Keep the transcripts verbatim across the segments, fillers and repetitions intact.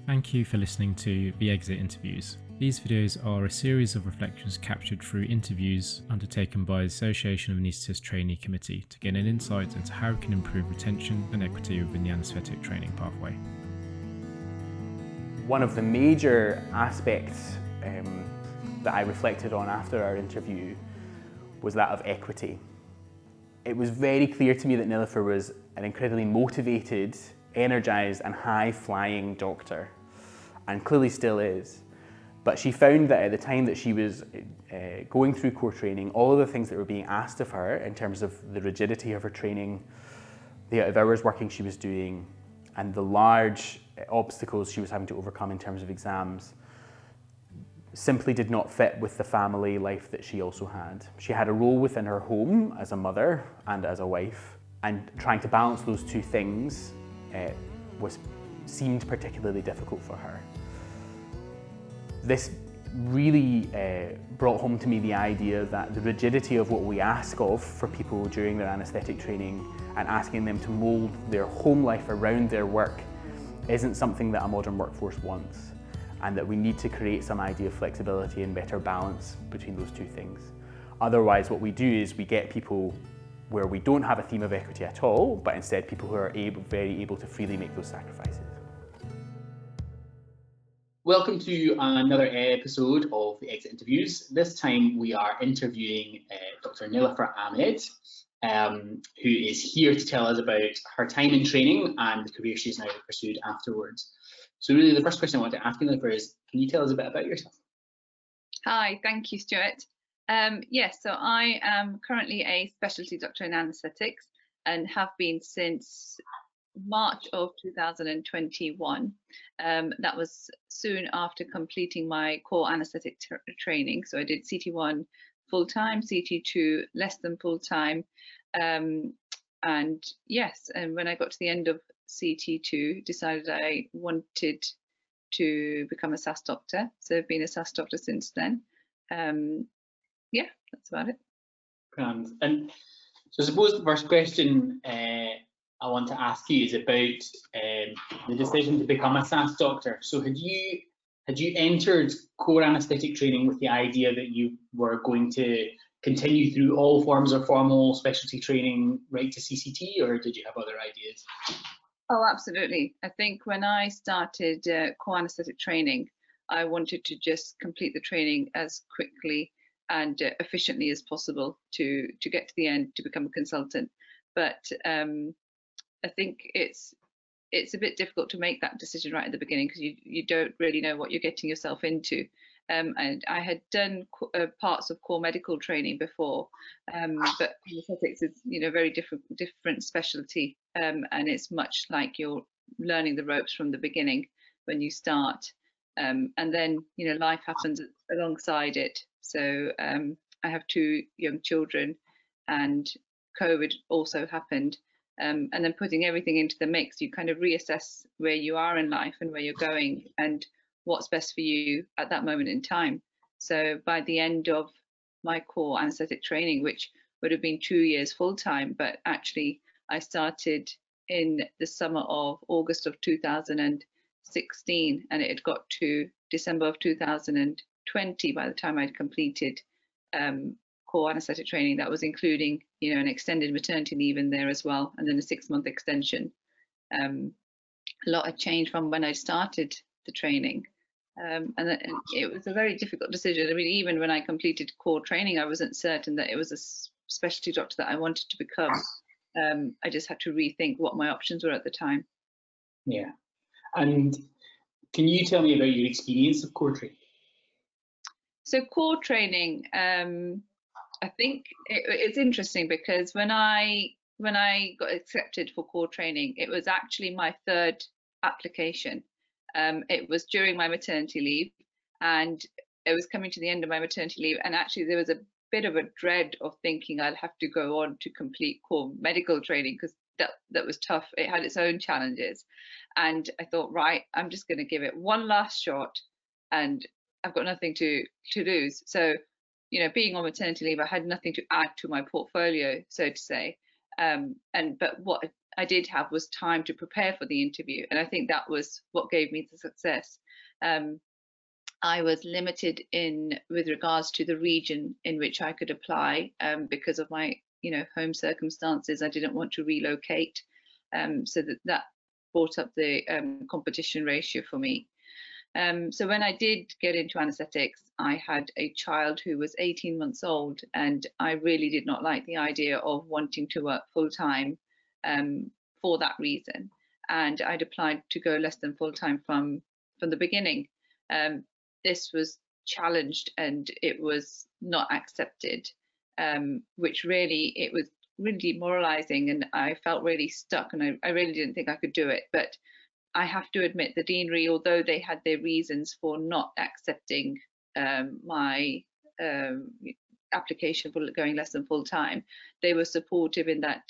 Thank you for listening to The Exit Interviews. These videos are a series of reflections captured through interviews undertaken by the Association of Anaesthetists Trainee Committee to gain an insight into how we can improve retention and equity within the anaesthetic training pathway. One of the major aspects um, that I reflected on after our interview was that of equity. It was very clear to me that Nilufer was an incredibly motivated, energised and high-flying doctor, and clearly still is. But she found that at the time that she was uh, going through core training, all of the things that were being asked of her in terms of the rigidity of her training, the out of hours working she was doing, and the large obstacles she was having to overcome in terms of exams, simply did not fit with the family life that she also had. She had a role within her home as a mother and as a wife, and trying to balance those two things uh, was seemed particularly difficult for her. This really uh, brought home to me the idea that the rigidity of what we ask of for people during their anaesthetic training and asking them to mould their home life around their work isn't something that a modern workforce wants, and that we need to create some idea of flexibility and better balance between those two things. Otherwise, what we do is we get people where we don't have a theme of equity at all, but instead people who are able, very able to freely make those sacrifices. Welcome to another episode of the Exit Interviews. This time we are interviewing uh, Doctor Nilufer Ahmed, um, who is here to tell us about her time in training and the career she's now pursued afterwards. So really the first question I want to ask you, Nilufer, is can you tell us a bit about yourself? Hi, thank you, Stuart. Um, yes, so I am currently a specialty doctor in anaesthetics and have been since March of two thousand twenty-one. Um, that was soon after completing my core anaesthetic training. So I did C T one full-time, C T two less than full-time. Um, and yes, and when I got to the end of C T two, decided I wanted to become a S A S doctor. So I've been a S A S doctor since then. Um, yeah, that's about it. Grand. And so I suppose the first question uh, I want to ask you is about um, the decision to become a S A S doctor. So had you had you entered core anaesthetic training with the idea that you were going to continue through all forms of formal specialty training right to C C T, or did you have other ideas? Oh, absolutely. I think when I started uh, core anaesthetic training, I wanted to just complete the training as quickly and uh, efficiently as possible to to get to the end to become a consultant. But um, I think it's it's a bit difficult to make that decision right at the beginning because you you don't really know what you're getting yourself into. Um, and I had done uh, parts of core medical training before, um, but anaesthetics is you know very different different specialty, um, and it's much like you're learning the ropes from the beginning when you start, um, and then you know life happens alongside it. So um, I have two young children, and COVID also happened, um, and then putting everything into the mix, you kind of reassess where you are in life and where you're going and what's best for you at that moment in time. So by the end of my core anaesthetic training, which would have been two years full time, but actually I started in the summer of August of two thousand sixteen, and it had got to December of two thousand twenty by the time I'd completed um, core anaesthetic training. That was including, you know, an extended maternity leave in there as well, and then a six-month extension. Um, a lot had changed from when I started the training, um, and it was a very difficult decision. I mean, even when I completed core training, I wasn't certain that it was a specialty doctor that I wanted to become. Um, I just had to rethink what my options were at the time. Yeah, and can you tell me about your experience of core training? So core training, um, I think it, it's interesting because when I when I got accepted for core training, it was actually my third application. Um, it was during my maternity leave, and it was coming to the end of my maternity leave, and actually there was a bit of a dread of thinking I'd have to go on to complete core medical training because that that was tough. It had its own challenges, and I thought, right, I'm just going to give it one last shot, and I've got nothing to to lose. So, you know, being on maternity leave, I had nothing to add to my portfolio, so to say. Um, and but what I did have was time to prepare for the interview, and I think that was what gave me the success. Um, I was limited in with regards to the region in which I could apply um, because of my, you know, home circumstances. I didn't want to relocate, um, so that that brought up the um, competition ratio for me. Um, so when I did get into anaesthetics, I had a child who was eighteen months old, and I really did not like the idea of wanting to work full time um, for that reason. And I'd applied to go less than full time from from the beginning. Um, this was challenged and it was not accepted, um, which really it was really demoralising, and I felt really stuck, and I, I really didn't think I could do it. But I have to admit the deanery, although they had their reasons for not accepting um, my um, application for going less than full time, they were supportive in that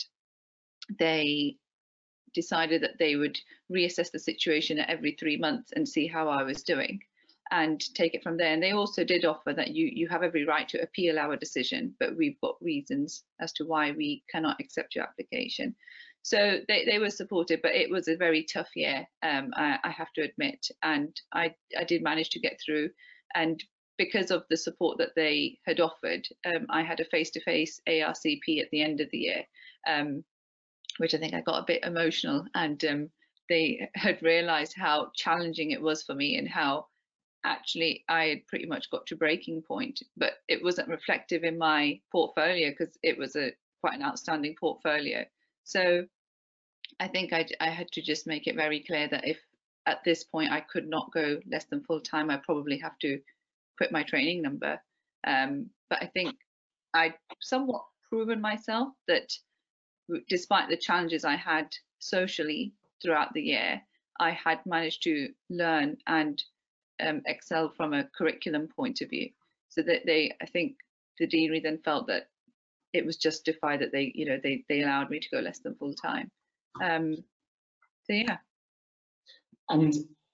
they decided that they would reassess the situation at every three months and see how I was doing and take it from there. And they also did offer that you you have every right to appeal our decision, but we've got reasons as to why we cannot accept your application. So they, they were supportive, but it was a very tough year, um, I, I have to admit. And I, I did manage to get through. And because of the support that they had offered, um, I had a face-to-face A R C P at the end of the year, um, which I think I got a bit emotional. And um, they had realised how challenging it was for me and how actually I had pretty much got to breaking point. But it wasn't reflective in my portfolio because it was a quite an outstanding portfolio. So I think I, I had to just make it very clear that if at this point I could not go less than full time, I probably have to quit my training number. Um, but I think I'd somewhat proven myself that despite the challenges I had socially throughout the year, I had managed to learn and um, excel from a curriculum point of view. So that they, I think the deanery then felt that it was justified that they, you know, they they allowed me to go less than full time. Um, so yeah. And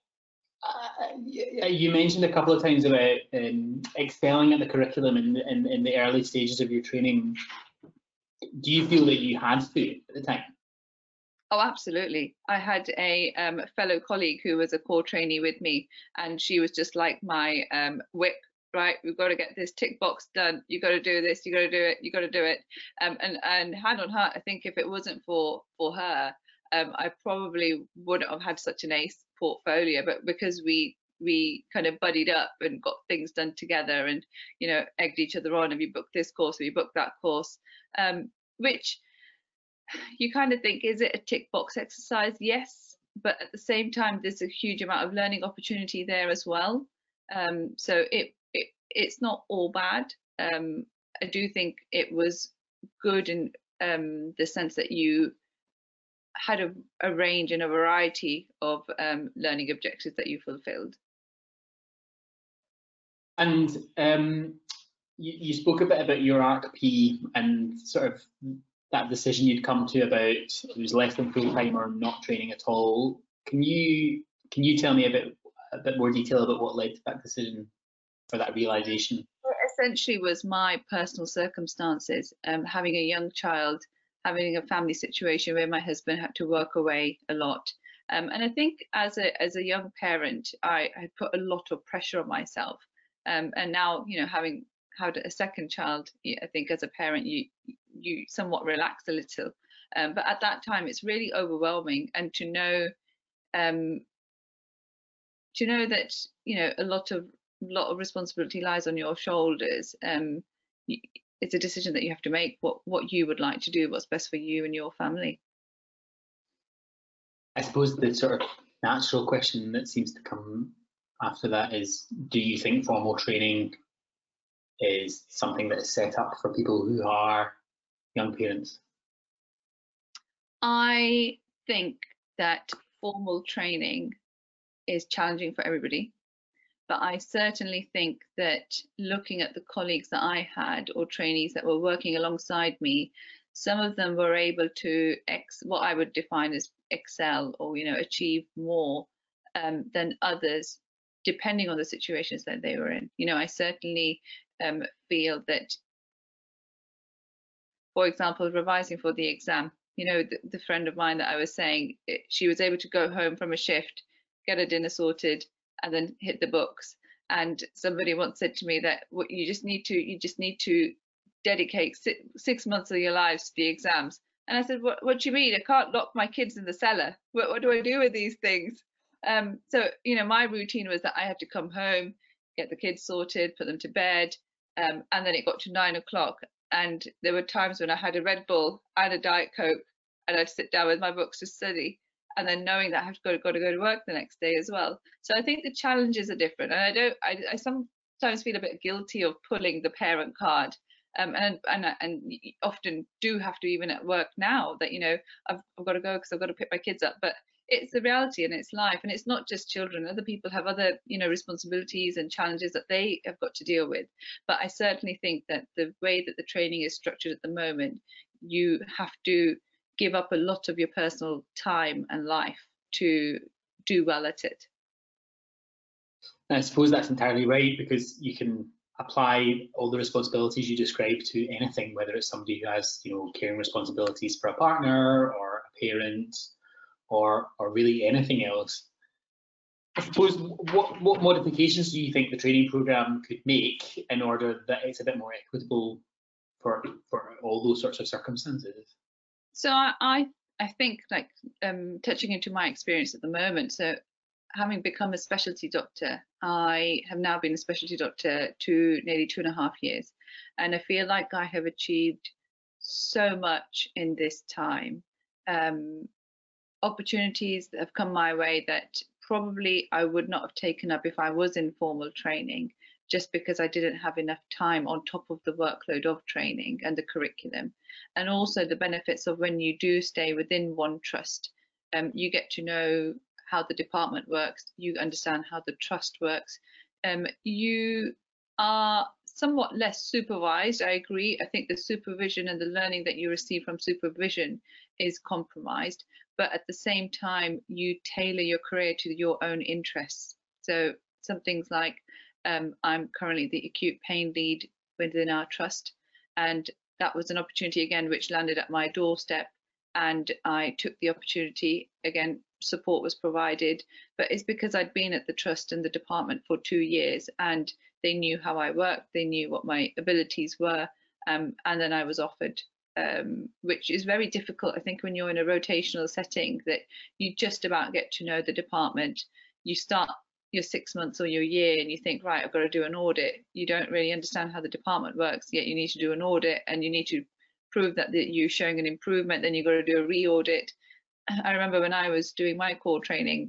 uh, you mentioned a couple of times about um, excelling at the curriculum in, in in the early stages of your training. Do you feel that you had to at the time? Oh, absolutely. I had a um, fellow colleague who was a core trainee with me, and she was just like my um, whip. Right, we've got to get this tick box done. You got to do this. You got to do it. You got to do it. Um, and and hand on heart, I think if it wasn't for for her, um, I probably wouldn't have had such an ace portfolio. But because we we kind of buddied up and got things done together, and you know, egged each other on. Have you booked this course? Have you booked that course? Um, which you kind of think, is it a tick box exercise? Yes, but at the same time, there's a huge amount of learning opportunity there as well. Um, so it. It, it's not all bad. Um, I do think it was good in um, the sense that you had a, a range and a variety of um, learning objectives that you fulfilled. And um, you, you spoke a bit about your A R C P and sort of that decision you'd come to about it was less than full time or not training at all. Can you can you tell me a bit a bit more detail about what led to that decision? For that realization? It essentially was my personal circumstances, um, having a young child, having a family situation where my husband had to work away a lot. Um, and I think as a as a young parent, I had put a lot of pressure on myself. Um, and now, you know, having had a second child, I think as a parent, you you somewhat relax a little. Um, but at that time, it's really overwhelming. And to know, um, to know that, you know, a lot of lot of responsibility lies on your shoulders. Um, it's a decision that you have to make, what what you would like to do, what's best for you and your family. I suppose the sort of natural question that seems to come after that is, do you think formal training is something that is set up for people who are young parents? I think that formal training is challenging for everybody. But I certainly think that looking at the colleagues that I had or trainees that were working alongside me, some of them were able to ex what I would define as excel or, you know, achieve more um, than others, depending on the situations that they were in. You know, I certainly um, feel that for example, revising for the exam. You know, the, the friend of mine that I was saying, it, she was able to go home from a shift, get her dinner sorted, and then hit the books. And somebody once said to me that what you just need to you just need to dedicate six, six months of your lives to the exams. And I said, what, what do you mean? I can't lock my kids in the cellar. What, what do I do with these things? Um, so, you know, my routine was that I had to come home, get the kids sorted, put them to bed, um, and then it got to nine o'clock. And there were times when I had a Red Bull and a Diet Coke, and I'd sit down with my books to study, and then knowing that I have to go, got to go to work the next day as well. So I think the challenges are different, and I don't. I, I sometimes feel a bit guilty of pulling the parent card. Um, and and and often do have to, even at work now, that you know I've, I've got to go because I've got to pick my kids up. But it's the reality, and it's life, and it's not just children. Other people have other you know responsibilities and challenges that they have got to deal with. But I certainly think that the way that the training is structured at the moment, you have to give up a lot of your personal time and life to do well at it. I suppose that's entirely right, because you can apply all the responsibilities you described to anything, whether it's somebody who has, you know, caring responsibilities for a partner or a parent, or or really anything else. I suppose, what what modifications do you think the training programme could make in order that it's a bit more equitable for for all those sorts of circumstances? So I I, I think, like um, touching into my experience at the moment. So having become a specialty doctor, I have now been a specialty doctor to nearly two and a half years, and I feel like I have achieved so much in this time. Um, opportunities that have come my way that probably I would not have taken up if I was in formal training, just because I didn't have enough time on top of the workload of training and the curriculum. And also the benefits of when you do stay within one trust, um, you get to know how the department works, you understand how the trust works. Um, you are somewhat less supervised, I agree. I think the supervision and the learning that you receive from supervision is compromised, but at the same time, you tailor your career to your own interests. So some things like, um, I'm currently the acute pain lead within our trust, and that was an opportunity again which landed at my doorstep, and I took the opportunity. Again, support was provided, but it's because I'd been at the trust and the department for two years and they knew how I worked, they knew what my abilities were, um, and then I was offered, um, which is very difficult, I think, when you're in a rotational setting, that you just about get to know the department. You start your six months or your year and you think, right, I've got to do an audit. You don't really understand how the department works, yet you need to do an audit and you need to prove that, that you're showing an improvement, then you've got to do a re-audit. I remember when I was doing my core training,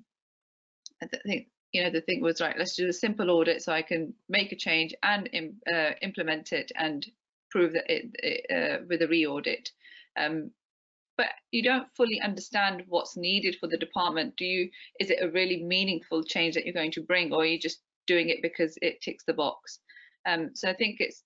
I think, you know, the thing was, right, let's do a simple audit so I can make a change and uh, implement it and prove that it, it uh, with a re-audit. Um, but you don't fully understand what's needed for the department. Do you, is it a really meaningful change that you're going to bring, or are you just doing it because it ticks the box? Um, so I think it's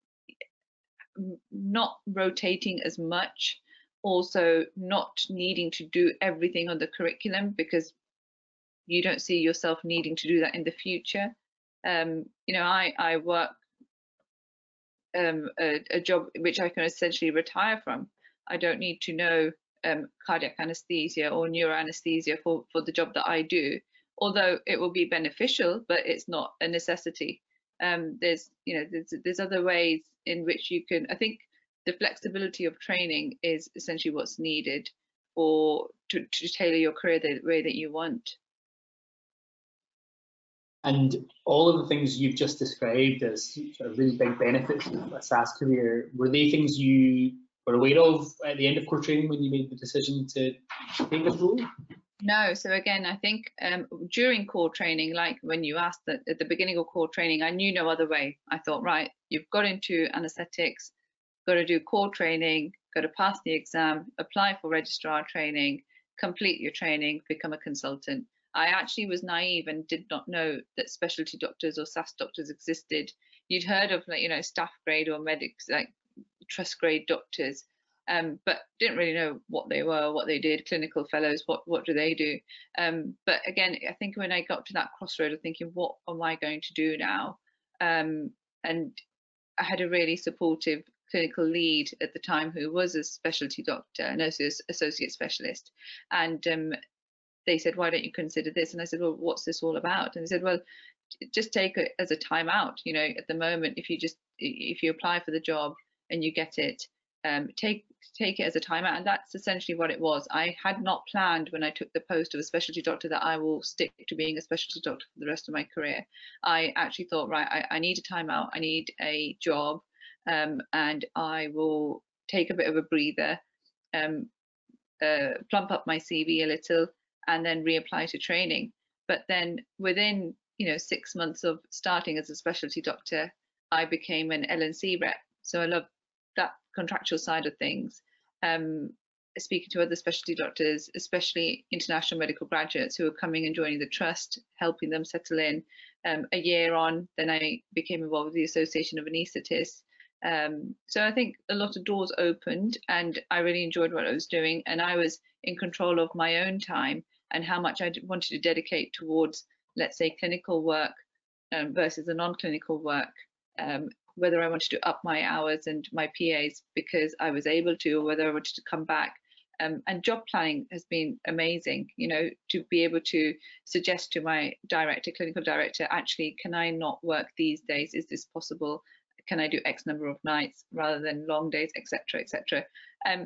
not rotating as much, also not needing to do everything on the curriculum because you don't see yourself needing to do that in the future. Um, you know, I, I work um, a, a job which I can essentially retire from. I don't need to know um, cardiac anesthesia or neuroanesthesia for, for the job that I do, although it will be beneficial, but it's not a necessity. Um, there's, you know, there's, there's other ways in which you can, I think the flexibility of training is essentially what's needed for to, to tailor your career the way that you want. And all of the things you've just described as sort of really big benefits of a S A S career, were they things you were aware of at the end of core training when you made the decision to take this role? No. So again, I think um, during core training, like when you asked that at the beginning of core training, I knew no other way. I thought, right, you've got into anaesthetics, got to do core training, got to pass the exam, apply for registrar training, complete your training, become a consultant. I actually was naive and did not know that specialty doctors or S A S doctors existed. You'd heard of, like, you know, staff grade or medics, like trust grade doctors, um, but didn't really know what they were, what they did. Clinical fellows, what what do they do? Um, but again, I think when I got to that crossroad of thinking, what am I going to do now? Um, and I had a really supportive clinical lead at the time who was a specialty doctor, an associate specialist, and um, they said, why don't you consider this? And I said, well, what's this all about? And they said, well, just take it as a time out. You know, at the moment, if you just if you apply for the job and you get it, um, take take it as a time out. And that's essentially what it was. I had not planned when I took the post of a specialty doctor that I will stick to being a specialty doctor for the rest of my career. I actually thought, right, I, I need a time out. I need a job, um, and I will take a bit of a breather, um, uh, plump up my C V a little, and then reapply to training. But then within, you know, six months of starting as a specialty doctor, I became an L and C rep. So I love that contractual side of things. Um, speaking to other specialty doctors, especially international medical graduates who are coming and joining the trust, helping them settle in. Um, a year on, then I became involved with the Association of Anaesthetists. Um, so I think a lot of doors opened, and I really enjoyed what I was doing, and I was in control of my own time and how much I wanted to dedicate towards, let's say, clinical work um, versus the non-clinical work, um, whether I wanted to up my hours and my P As because I was able to, or whether I wanted to come back. Um, and job planning has been amazing, you know, to be able to suggest to my director, clinical director, actually, can I not work these days? Is this possible? Can I do X number of nights rather than long days, et cetera, et cetera. Um,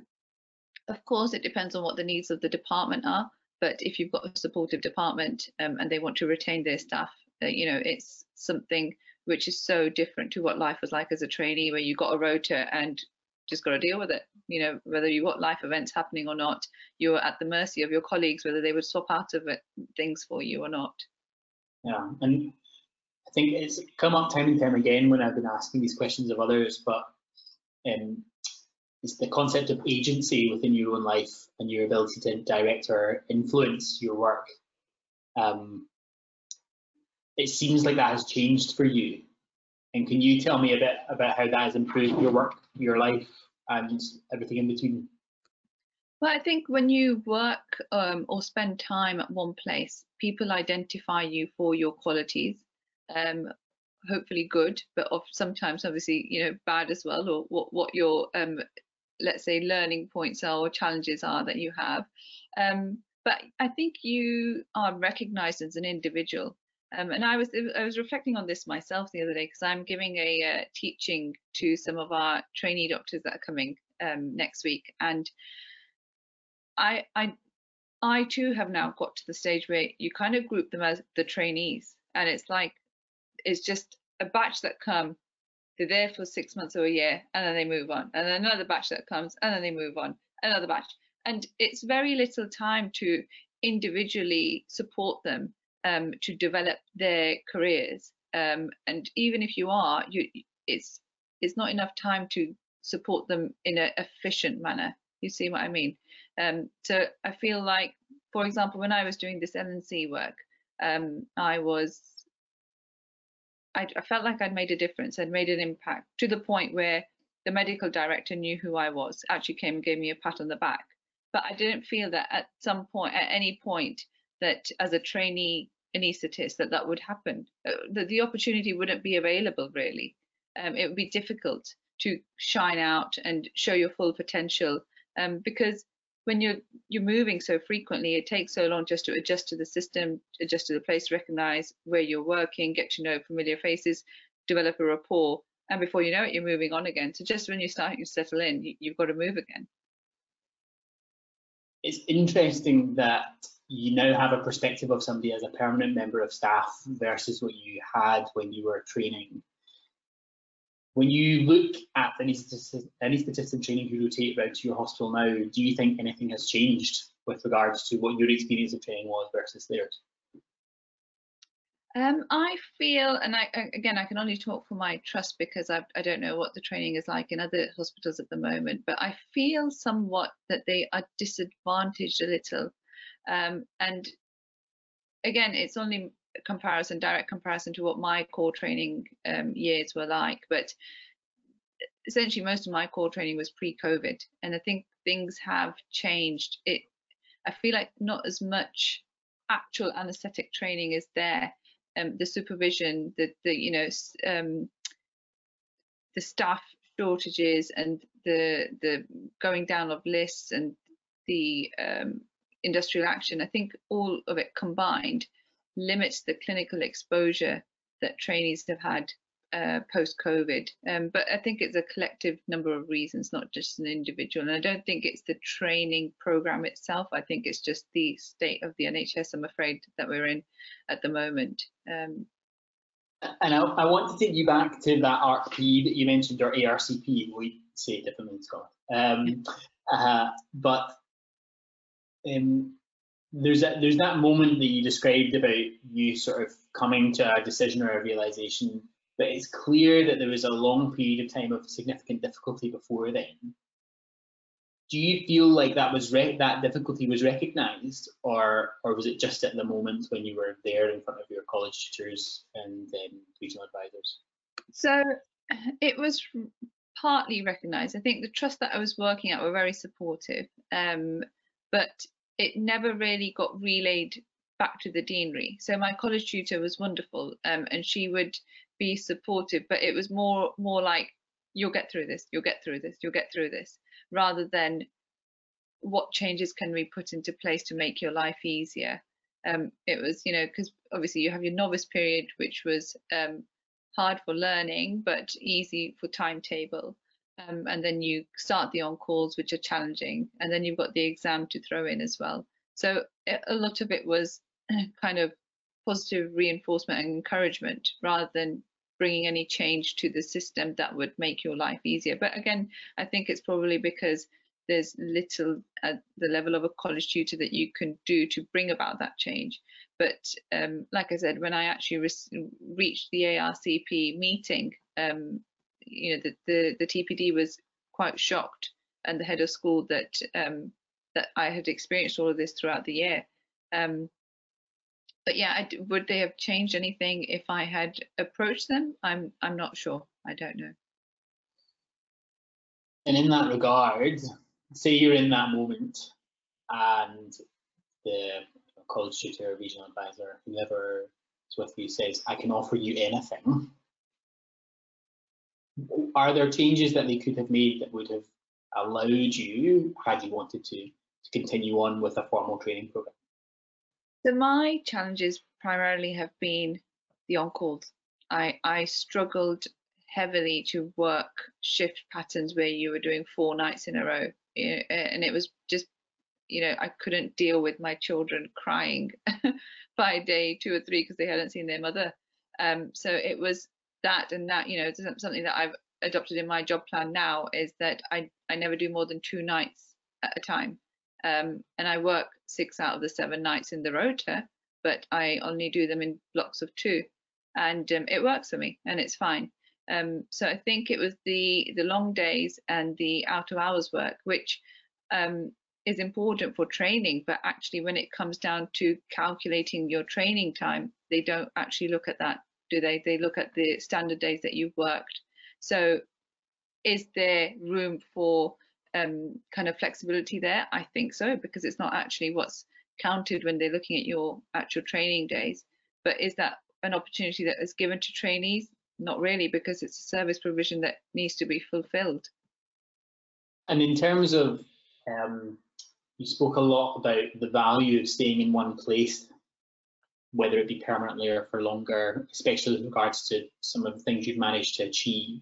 of course, it depends on what the needs of the department are. But if you've got a supportive department um, and they want to retain their staff, uh, you know, it's something which is so different to what life was like as a trainee, where you got a rota and just got to deal with it. You know, whether you've got life events happening or not, you're at the mercy of your colleagues, whether they would swap out of it, things for you or not. Yeah, and I think it's come up time and time again when I've been asking these questions of others, but um, it's the concept of agency within your own life and your ability to direct or influence your work. Um, it seems like that has changed for you. And can you tell me a bit about how that has improved your work, your life, and everything in between? Well, I think when you work um, or spend time at one place, people identify you for your qualities, um, hopefully good, but of sometimes obviously, you know, bad as well, or what, what your, um, let's say, learning points are or challenges are that you have. Um, but I think you are recognized as an individual. Um, and I was I was reflecting on this myself the other day because I'm giving a uh, teaching to some of our trainee doctors that are coming um, next week, and I I I too have now got to the stage where you kind of group them as the trainees, and it's like it's just a batch that come, they're there for six months or a year, and then they move on, and then another batch that comes, and then they move on, another batch, and it's very little time to individually support them. Um, to develop their careers, um, and even if you are, you, it's it's not enough time to support them in an efficient manner. You see what I mean? Um, so I feel like, for example, when I was doing this L and C work, um, I was, I, I felt like I'd made a difference. I'd made an impact to the point where the medical director knew who I was, actually came and gave me a pat on the back. But I didn't feel that at some point, at any point, that as a trainee anaesthetist that that would happen, uh, that the opportunity wouldn't be available really. Um, it would be difficult to shine out and show your full potential um, because when you're you're moving so frequently, it takes so long just to adjust to the system, adjust to the place, recognize where you're working, get to know familiar faces, develop a rapport, and before you know it, you're moving on again. So just when you're starting to settle in, you, you've got to move again. It's interesting that you now have a perspective of somebody as a permanent member of staff versus what you had when you were training. When you look at any anaesthetists in training who rotate around to your hospital now, do you think anything has changed with regards to what your experience of training was versus theirs? Um, I feel, and I, again, I can only talk for my trust because I, I don't know what the training is like in other hospitals at the moment, but I feel somewhat that they are disadvantaged a little. Um, and again, it's only a comparison, direct comparison to what my core training um, years were like, but essentially most of my core training was pre-COVID, and I think things have changed. It, I feel like not as much actual anaesthetic training is there. Um, the supervision, the, the you know, um, the staff shortages and the the going down of lists and the um, industrial action, I think all of it combined limits the clinical exposure that trainees have had uh, post-COVID. Um, but I think it's a collective number of reasons, not just an individual. And I don't think it's the training programme itself. I think it's just the state of the N H S, I'm afraid, that we're in at the moment. Um, and I, I want to take you back to that A R C P that you mentioned, or A R C P, we say it differently in Scotland. Um, uh, but um, there's that, there's that moment that you described about you sort of coming to a decision or a realisation, but it's clear that there was a long period of time of significant difficulty before then. Do you feel like that was re that difficulty was recognised, or or was it just at the moment when you were there in front of your college tutors and um, regional advisors? So it was partly recognised. I think the trust that I was working at were very supportive, um, but it never really got relayed back to the deanery. So my college tutor was wonderful, um, and she would be supportive, but it was more more like, you'll get through this, you'll get through this, you'll get through this, rather than what changes can we put into place to make your life easier. Um, it was, you know, because obviously you have your novice period, which was um, hard for learning, but easy for timetable. Um, and then you start the on-calls, which are challenging, and then you've got the exam to throw in as well. So a lot of it was kind of positive reinforcement and encouragement, rather than bringing any change to the system that would make your life easier. But again, I think it's probably because there's little at the level of a college tutor that you can do to bring about that change. But um, like I said, when I actually re reached the A R C P meeting, um, you know, the, the, the T P D was quite shocked, and the head of school, that um, that I had experienced all of this throughout the year. Um, but yeah, I, would they have changed anything if I had approached them? I'm I'm not sure. I don't know. And in that regard, say you're in that moment, and the college tutor, regional advisor, whoever is with you says, "I can offer you anything." Are there changes that they could have made that would have allowed you, had you wanted to, to continue on with a formal training program? So my challenges primarily have been the on-calls. I, I struggled heavily to work shift patterns where you were doing four nights in a row, and it was just, you know, I couldn't deal with my children crying by day two or three because they hadn't seen their mother. Um, so it was that, and that, you know, something that I've adopted in my job plan now is that I, I never do more than two nights at a time. Um, and I work six out of the seven nights in the rota, but I only do them in blocks of two, and um, it works for me, and it's fine. Um, so I think it was the the long days and the out of hours work, which um, is important for training, but actually when it comes down to calculating your training time, they don't actually look at that, do they? They look at the standard days that you've worked. So is there room for um, kind of flexibility there? I think so, because it's not actually what's counted when they're looking at your actual training days. But is that an opportunity that is given to trainees? Not really, because it's a service provision that needs to be fulfilled. And in terms of, um, you spoke a lot about the value of staying in one place, whether it be permanently or for longer, especially with regards to some of the things you've managed to achieve.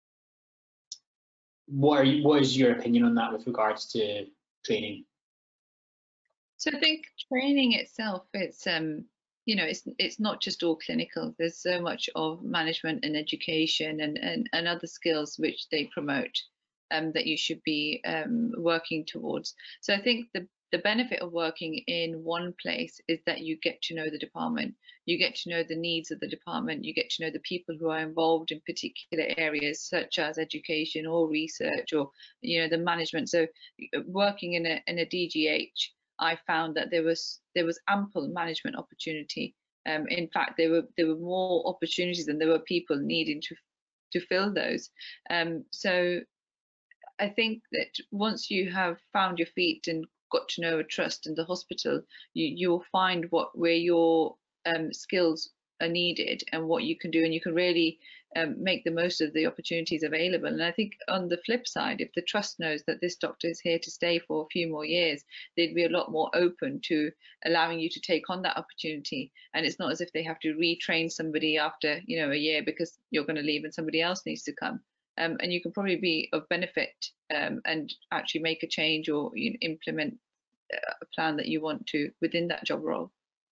What are you, what is your opinion on that with regards to training? So I think training itself, it's um, you know, it's it's not just all clinical. There's so much of management and education and and, and other skills which they promote, um, that you should be um, working towards. So I think the the benefit of working in one place is that you get to know the department, you get to know the needs of the department, you get to know the people who are involved in particular areas such as education or research or, you know, the management. So working in a in a D G H, I found that there was there was ample management opportunity. Um, in fact, there were there were more opportunities than there were people needing to to fill those. Um, so I think that once you have found your feet and got to know a trust in the hospital, you you'll find what where your um, skills are needed and what you can do, and you can really um, make the most of the opportunities available. And I think on the flip side, if the trust knows that this doctor is here to stay for a few more years, they'd be a lot more open to allowing you to take on that opportunity. And it's not as if they have to retrain somebody after, you know, a year because you're going to leave and somebody else needs to come. Um, and you can probably be of benefit um, and actually make a change or you know, implement a plan that you want to within that job role.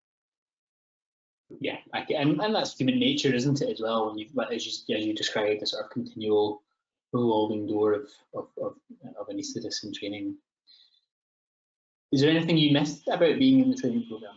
Yeah, I, and, and that's human nature, isn't it, as well, when you, as you, as you described, the sort of continual revolving door of, of, of, of anaesthetist in training. Is there anything you missed about being in the training programme?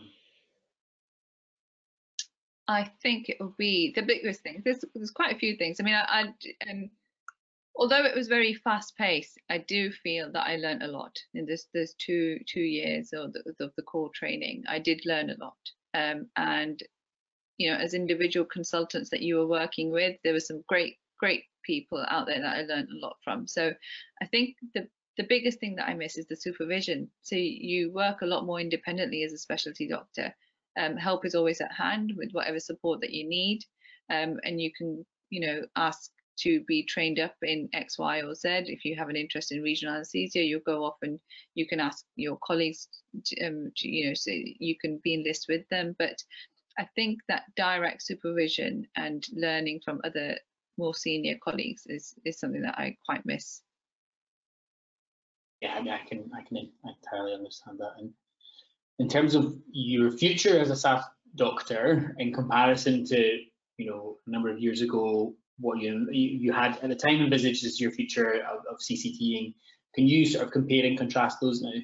I think it will be the biggest thing. There's, there's quite a few things. I mean, I, I um, although it was very fast paced, I do feel that I learned a lot in this, this two, two years of the, of the core training. I did learn a lot. Um, and you know, as individual consultants that you were working with, there were some great, great people out there that I learned a lot from. So I think the, the biggest thing that I miss is the supervision. So you work a lot more independently as a specialty doctor. Um, help is always at hand with whatever support that you need. Um, and you can, you know, ask to be trained up in X, Y, or Z. If you have an interest in regional anesthesia, you'll go off and you can ask your colleagues, to, um, to, you know, so you can be enlisted with them. But I think that direct supervision and learning from other more senior colleagues is is something that I quite miss. Yeah, I mean, I can I can entirely understand that. And in terms of your future as a S A S doctor, in comparison to you know a number of years ago, what you you had at the time envisaged as your future of, of C C T-ing, can you sort of compare and contrast those now?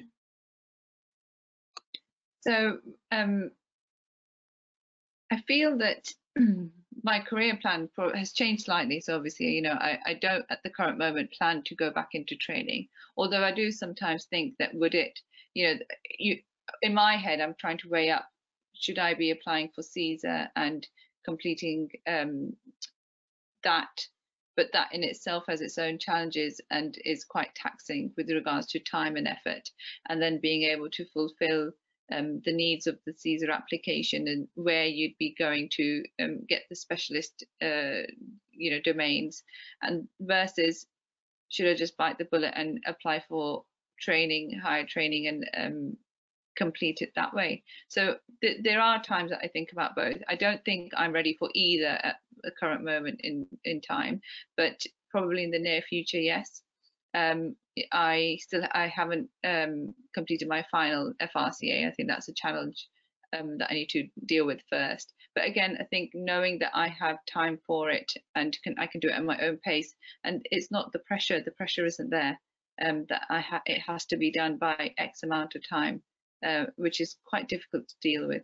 So. Um, I feel that my career plan has changed slightly. So obviously, you know, I, I don't at the current moment plan to go back into training, although I do sometimes think that would it, you know, you in my head, I'm trying to weigh up, should I be applying for CSER and completing um, that, but that in itself has its own challenges and is quite taxing with regards to time and effort, and then being able to fulfill Um, the needs of the CSER application and where you'd be going to um, get the specialist, uh, you know, domains, and versus should I just bite the bullet and apply for training, higher training, and um, complete it that way. So th there are times that I think about both. I don't think I'm ready for either at the current moment in in time, but probably in the near future, yes. Um, I still I haven't um, completed my final F R C A. I think that's a challenge um, that I need to deal with first. But again, I think knowing that I have time for it and can I can do it at my own pace, and it's not the pressure. The pressure isn't there. Um, that I ha it has to be done by X amount of time, uh, which is quite difficult to deal with.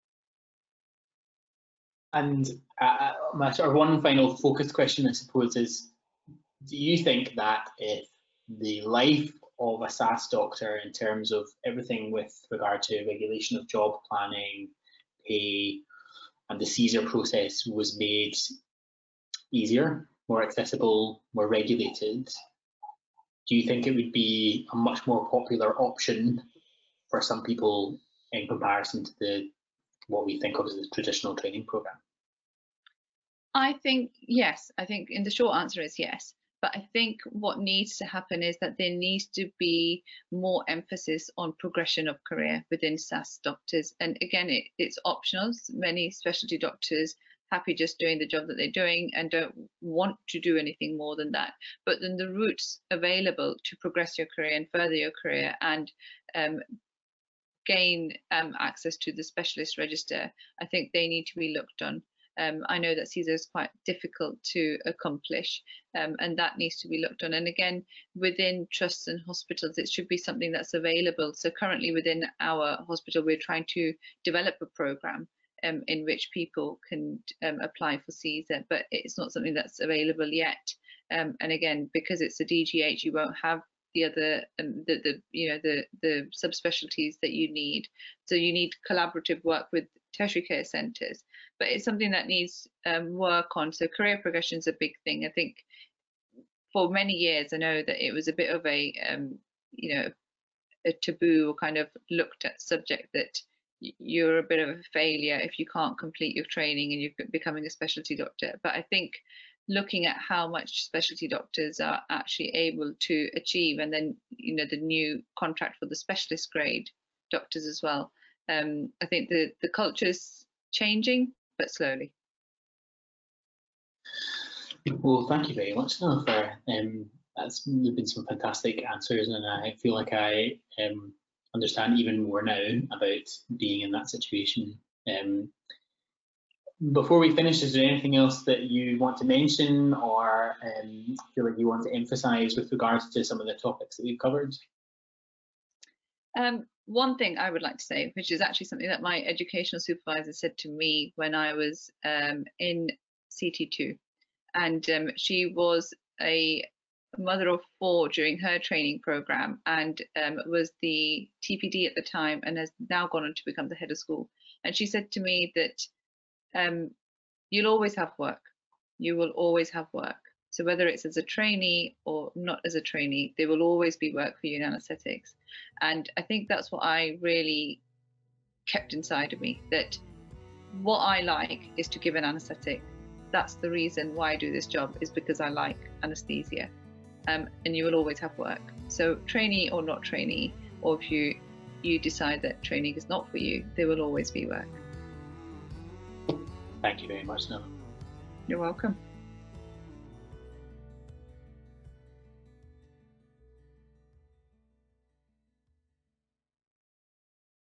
And uh, my sort of one final focused question, I suppose, is: do you think that if the life of a S A S doctor in terms of everything with regard to regulation of job planning, pay, and the CSER process was made easier, more accessible, more regulated, do you think it would be a much more popular option for some people in comparison to the what we think of as the traditional training programme? I think yes. I think in the short answer is yes. But I think what needs to happen is that there needs to be more emphasis on progression of career within S A S doctors. And again, it, it's optional. Many specialty doctors happy just doing the job that they're doing and don't want to do anything more than that. But then the routes available to progress your career and further your career and um, gain um, access to the specialist register, I think they need to be looked on. Um, I know that CSER is quite difficult to accomplish, um, and that needs to be looked on. And again, within trusts and hospitals, it should be something that's available. So currently within our hospital, we're trying to develop a programme um, in which people can um, apply for CSER, but it's not something that's available yet. Um, and again, because it's a D G H, you won't have the other, um, the, the you know, the the subspecialties that you need. So you need collaborative work with tertiary care centres, but it's something that needs um, work on. So career progression is a big thing. I think for many years, I know that it was a bit of a, um, you know, a taboo or kind of looked at subject that you're a bit of a failure if you can't complete your training and you're becoming a specialty doctor. But I think looking at how much specialty doctors are actually able to achieve, and then, you know, the new contract for the specialist grade doctors as well. Um, I think the, the culture's changing, but slowly. Well, thank you very much, Nella, for um, that's been some fantastic answers, and I feel like I um, understand even more now about being in that situation. Um, before we finish, is there anything else that you want to mention, or um, feel like you want to emphasise with regards to some of the topics that we've covered? Um, one thing I would like to say, which is actually something that my educational supervisor said to me when I was um, in C T two, and um, she was a mother of four during her training program, and um, was the T P D at the time, and has now gone on to become the head of school. And she said to me that um, you'll always have work. You will always have work. So whether it's as a trainee or not as a trainee, there will always be work for you in anaesthetics. And I think that's what I really kept inside of me, that what I like is to give an anaesthetic. That's the reason why I do this job, is because I like anaesthesia. Um, and you will always have work. So trainee or not trainee, or if you, you decide that training is not for you, there will always be work. Thank you very much, Nella. You're welcome.